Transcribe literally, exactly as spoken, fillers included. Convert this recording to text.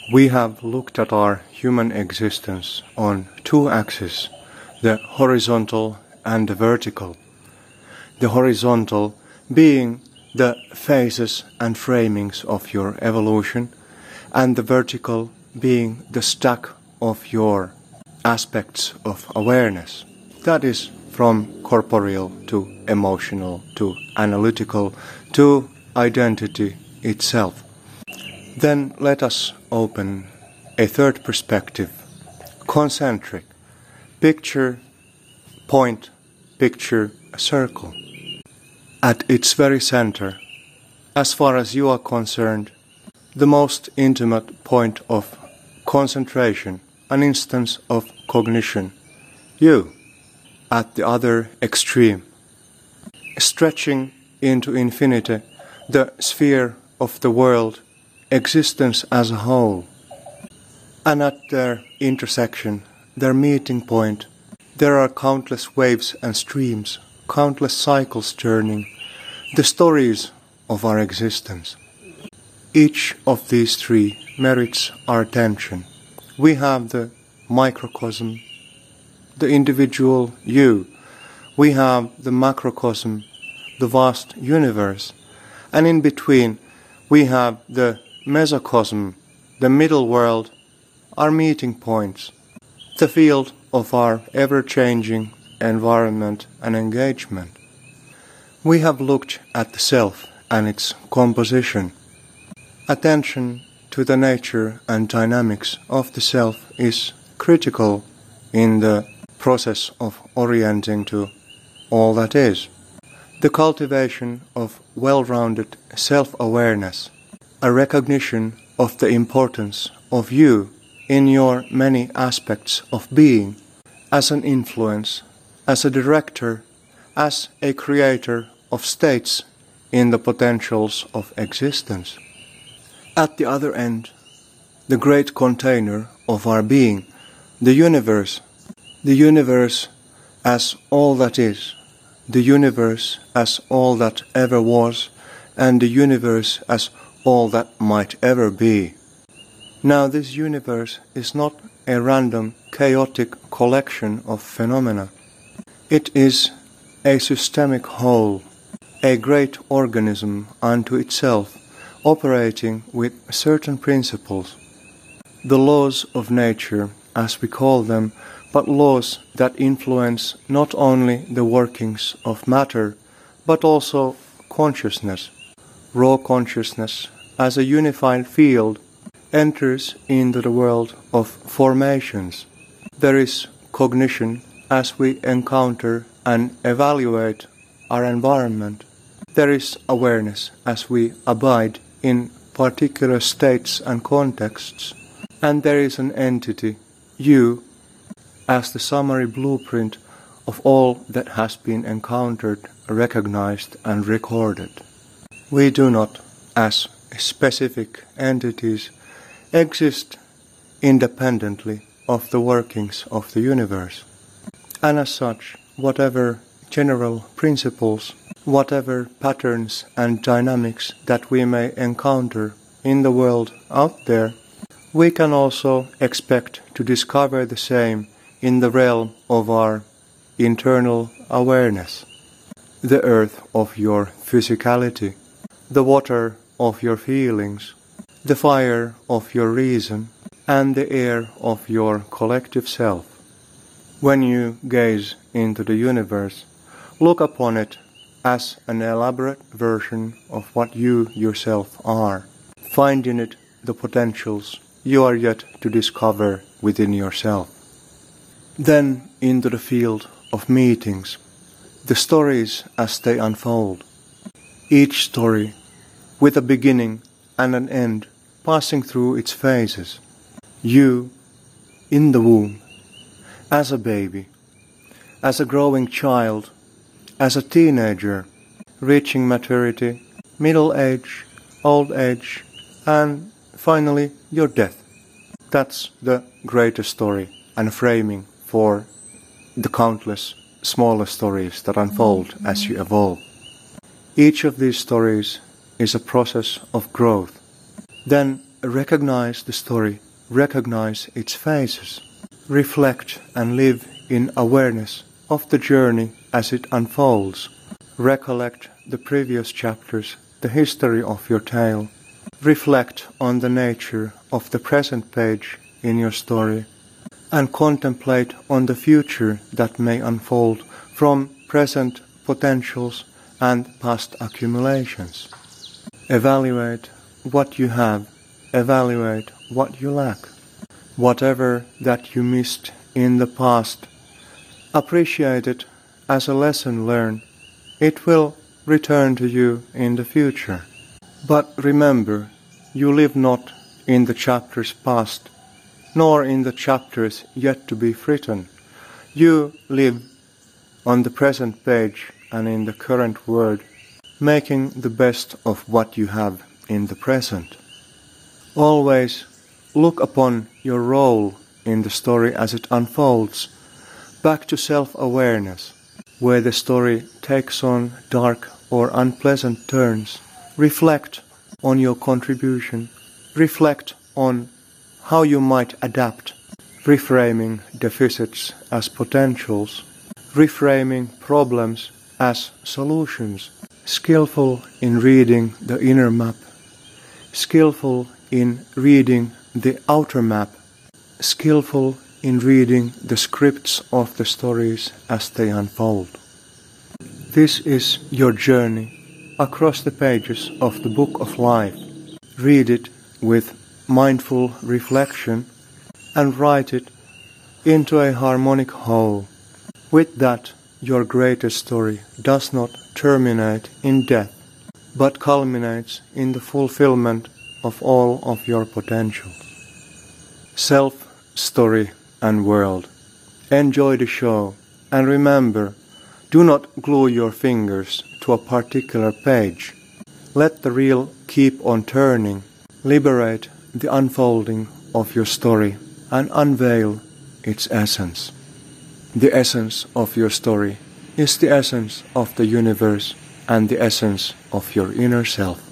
We have looked at our human existence on two axes, the horizontal and the vertical. The horizontal being the phases and framings of your evolution, and the vertical being the stack of your aspects of awareness. That is from corporeal to emotional to analytical to identity itself. Then let us open a third perspective, concentric. Picture, point, picture a circle. At its very center, as far as you are concerned, the most intimate point of concentration, an instance of cognition, you, at the other extreme, stretching into infinity, the sphere of the world, existence as a whole, and at their intersection, their meeting point, there are countless waves and streams, countless cycles turning, the stories of our existence. Each of these three merits our attention. We have the microcosm, the individual you. We have the macrocosm, the vast universe. And in between, we have the mesocosm, the middle world, our meeting points, the field of our ever-changing environment and engagement. We have looked at the self and its composition. Attention to the nature and dynamics of the self is critical in the process of orienting to all that is. The cultivation of well-rounded self-awareness, a recognition of the importance of you in your many aspects of being, as an influence, as a director, as a creator of states in the potentials of existence. At the other end, the great container of our being, the universe, the universe as all that is, the universe as all that ever was, and the universe as all that might ever be. Now this universe is not a random, chaotic collection of phenomena. It is a systemic whole, a great organism unto itself, operating with certain principles. The laws of nature, as we call them, but laws that influence not only the workings of matter, but also consciousness. Raw consciousness, as a unified field, enters into the world of formations. There is cognition as we encounter and evaluate our environment. There is awareness as we abide in particular states and contexts. And there is an entity, you, as the summary blueprint of all that has been encountered, recognized and recorded. We do not, as specific entities, exist independently of the workings of the universe. And as such, whatever general principles, whatever patterns and dynamics that we may encounter in the world out there, we can also expect to discover the same in the realm of our internal awareness. The earth of your physicality, the water of your feelings, the fire of your reason, and the air of your collective self. When you gaze into the universe, look upon it as an elaborate version of what you yourself are. Find in it the potentials you are yet to discover within yourself. Then into the field of meetings, the stories as they unfold. Each story with a beginning and an end, passing through its phases. You, in the womb, as a baby, as a growing child, as a teenager, reaching maturity, middle age, old age, and finally your death. That's the greater story and framing for the countless smaller stories that unfold as you evolve. Each of these stories is a process of growth. Then recognize the story, recognize its phases, reflect and live in awareness of the journey as it unfolds. Recollect the previous chapters, the history of your tale. Reflect on the nature of the present page in your story, and contemplate on the future that may unfold from present potentials and past accumulations. Evaluate what you have, evaluate what you lack. Whatever that you missed in the past, appreciate it as a lesson learned. It will return to you in the future. But remember, you live not in the chapters past, nor in the chapters yet to be written. You live on the present page and in the current word, making the best of what you have in the present. Always look upon your role in the story as it unfolds, back to self-awareness. Where the story takes on dark or unpleasant turns, reflect on your contribution, reflect on how you might adapt, reframing deficits as potentials, reframing problems as solutions, skillful in reading the inner map, skillful in reading the outer map, skillful in reading the scripts of the stories as they unfold. This is your journey across the pages of the Book of Life. Read it with mindful reflection and write it into a harmonic whole. With that, your greatest story does not terminate in death, but culminates in the fulfillment of all of your potentials. Self, story, and world. Enjoy the show, and remember, do not glue your fingers to a particular page. Let the reel keep on turning. Liberate the unfolding of your story and unveil its essence. The essence of your story is the essence of the universe and the essence of your inner self.